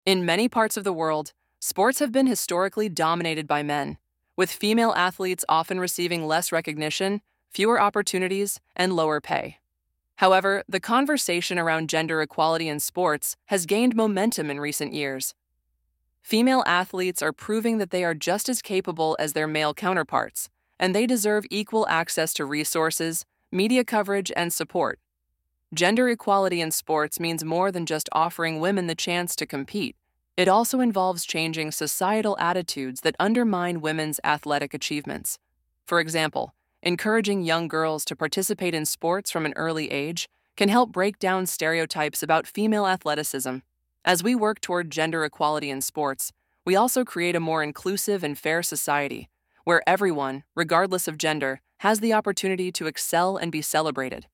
In many parts of the world, sports have been historically dominated by men, with female athletes often receiving less recognition, fewer opportunities, and lower pay. However, the conversation around gender equality in sports has gained momentum in recent years. Female athletes are proving that they are just as capable as their male counterparts, and they deserve equal access to resources, media coverage, and support. Gender equality in sports means more than just offering women the chance to compete. It also involves changing societal attitudes that undermine women's athletic achievements. For example, encouraging young girls to participate in sports from an early age can help break down stereotypes about female athleticism. As we work toward gender equality in sports, we also create a more inclusive and fair society where everyone, regardless of gender, has the opportunity to excel and be celebrated.